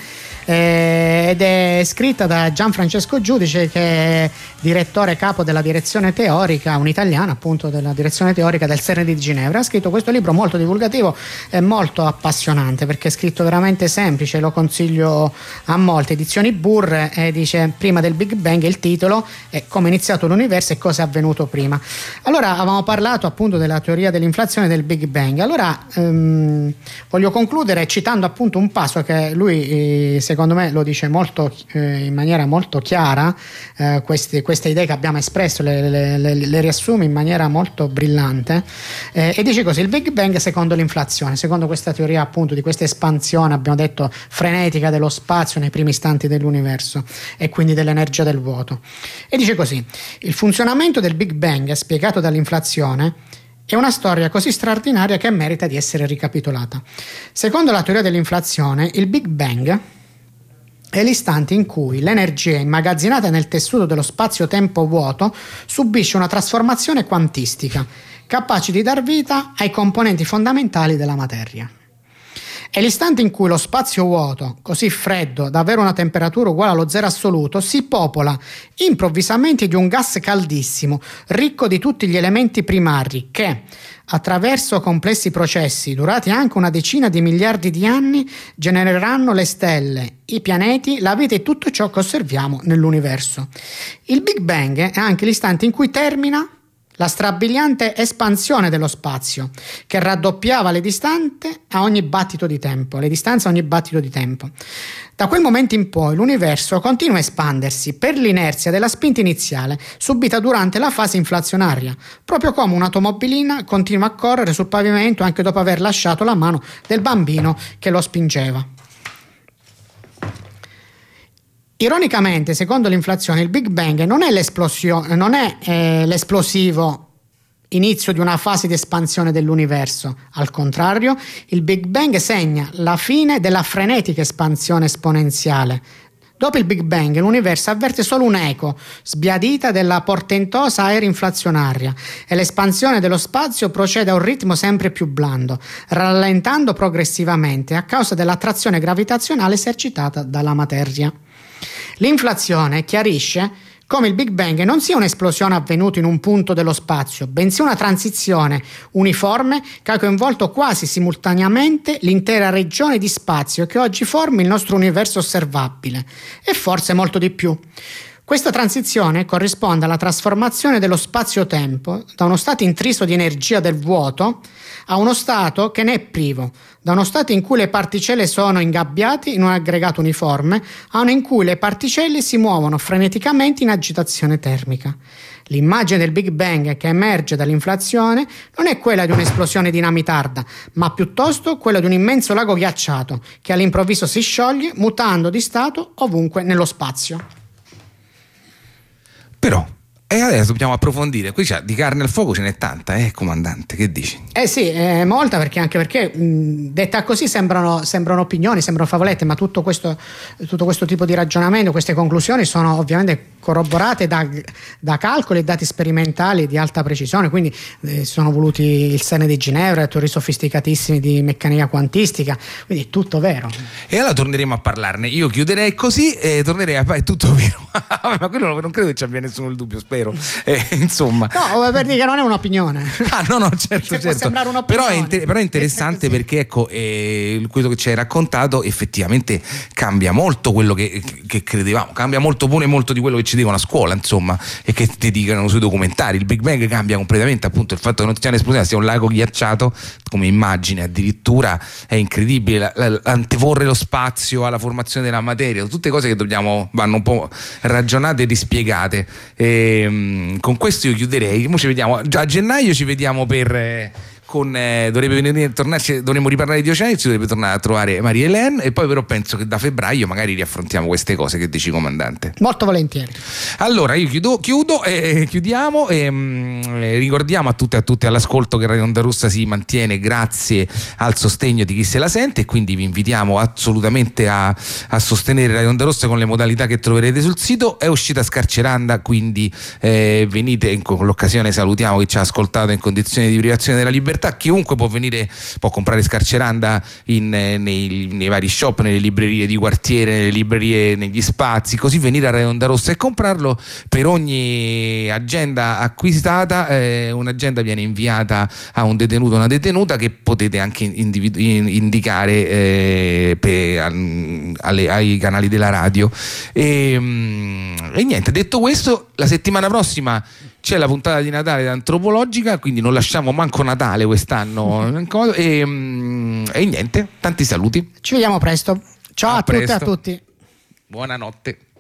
eh, ed è scritta da Gianfrancesco Giudice, che è direttore capo della direzione teorica, un italiano appunto della direzione teorica del CERN di Ginevra. Ha scritto questo libro molto divulgativo e molto appassionante, perché è scritto veramente semplice, lo consiglio a molte. Edizioni Burr, e dice Prima del Big Bang, il titolo è come è iniziato l'universo e cosa è avvenuto prima. Allora, avevamo parlato appunto della teoria dell'inflazione del Big Bang. Allora ehm, voglio concludere citando appunto un passo che lui eh, secondo me lo dice molto eh, in maniera molto chiara, eh, queste, queste idee che abbiamo espresso le, le, le, le riassume in maniera molto brillante, eh, e dice così: il Big Bang secondo l'inflazione, secondo questa teoria appunto di questa espansione, abbiamo detto frenetica, dello spazio nei primi istanti dell'universo e quindi dell'energia del vuoto. E dice così: il funzionamento del Big Bang spiegato dall'inflazione è una storia così straordinaria che merita di essere ricapitolata. Secondo la teoria dell'inflazione, il Big Bang è l'istante in cui l'energia immagazzinata nel tessuto dello spazio-tempo vuoto subisce una trasformazione quantistica, capace di dar vita ai componenti fondamentali della materia. È l'istante in cui lo spazio vuoto, così freddo da avere una temperatura uguale allo zero assoluto, si popola improvvisamente di un gas caldissimo, ricco di tutti gli elementi primari che, attraverso complessi processi durati anche una decina di miliardi di anni, genereranno le stelle, i pianeti, la vita e tutto ciò che osserviamo nell'universo. Il Big Bang è anche l'istante in cui termina la strabiliante espansione dello spazio, che raddoppiava le distanze a ogni battito di tempo, le distanze a ogni battito di tempo. Da quel momento in poi l'universo continua a espandersi per l'inerzia della spinta iniziale subita durante la fase inflazionaria, proprio come un'automobilina continua a correre sul pavimento anche dopo aver lasciato la mano del bambino che lo spingeva. Ironicamente, secondo l'inflazione, il Big Bang non è l'esplosione, non è eh, l'esplosivo inizio di una fase di espansione dell'universo. Al contrario, il Big Bang segna la fine della frenetica espansione esponenziale. Dopo il Big Bang, l'universo avverte solo un'eco sbiadita della portentosa era inflazionaria e l'espansione dello spazio procede a un ritmo sempre più blando, rallentando progressivamente a causa dell'attrazione gravitazionale esercitata dalla materia. L'inflazione chiarisce come il Big Bang non sia un'esplosione avvenuta in un punto dello spazio, bensì una transizione uniforme che ha coinvolto quasi simultaneamente l'intera regione di spazio che oggi forma il nostro universo osservabile, e forse molto di più. Questa transizione corrisponde alla trasformazione dello spazio-tempo da uno stato intriso di energia del vuoto a uno stato che ne è privo, da uno stato in cui le particelle sono ingabbiate in un aggregato uniforme a uno in cui le particelle si muovono freneticamente in agitazione termica. L'immagine del Big Bang che emerge dall'inflazione non è quella di un'esplosione dinamitarda, ma piuttosto quella di un immenso lago ghiacciato che all'improvviso si scioglie, mutando di stato ovunque nello spazio. Però, e adesso dobbiamo approfondire. Qui c'è di carne al fuoco, ce n'è tanta, eh, comandante, che dici? Eh sì, è molta, perché anche perché mh, detta così sembrano, sembrano opinioni, sembrano favolette, ma tutto questo, tutto questo tipo di ragionamento, queste conclusioni sono ovviamente corroborate da, da calcoli e dati sperimentali di alta precisione, quindi eh, sono voluti il CERN di Ginevra, teorie sofisticatissime di meccanica quantistica, quindi è tutto vero. E allora torneremo a parlarne. Io chiuderei così e tornerei a è tutto vero. Ma quello non credo che ci abbia nessuno il dubbio, spero. Eh, insomma, no, per dire che non è un'opinione. Ah, no, no, certo, certo. Può sembrare un'opinione. Però è, inter- però è interessante perché, ecco, eh, quello che ci hai raccontato effettivamente cambia molto quello che, che credevamo, cambia molto pure molto di quello che ci dicono a scuola, insomma, e che ti dicono sui documentari. Il Big Bang cambia completamente, appunto, il fatto che non sia un'esplosione, sia un lago ghiacciato come immagine, addirittura è incredibile. La, la, anteporre lo spazio alla formazione della materia, tutte cose che dobbiamo, vanno un po' ragionate e rispiegate. E, con questo io chiuderei. Mo ci vediamo già a gennaio, ci vediamo per, con, eh, dovrebbe venire, tornarci, dovremmo riparlare di Oceanic, dovrebbe tornare a trovare Maria Hélène, e poi però penso che da febbraio magari riaffrontiamo queste cose. Che dici, comandante? Molto volentieri. Allora io chiudo, chiudo e chiudiamo e mh, ricordiamo a tutti e a tutti all'ascolto che Radio Onda Rossa si mantiene grazie al sostegno di chi se la sente, e quindi vi invitiamo assolutamente a, a sostenere Radio Onda Rossa con le modalità che troverete sul sito. È uscita Scarceranda, quindi eh, venite, in, con l'occasione salutiamo chi ci ha ascoltato in condizioni di privazione della libertà. Chiunque può venire, può comprare Scarceranda in, nei, nei vari shop, nelle librerie di quartiere, nelle librerie, negli spazi, così venire a Radio Onda Rossa e comprarlo. Per ogni agenda acquistata eh, un'agenda viene inviata a un detenuto o una detenuta, che potete anche individu- indicare eh, per, alle, ai canali della radio. E, e niente, detto questo, la settimana prossima c'è la puntata di Natale da Antropologica, quindi non lasciamo manco Natale quest'anno. E, e niente, tanti saluti. Ci vediamo presto. Ciao a, a tutti e a tutti. Buonanotte.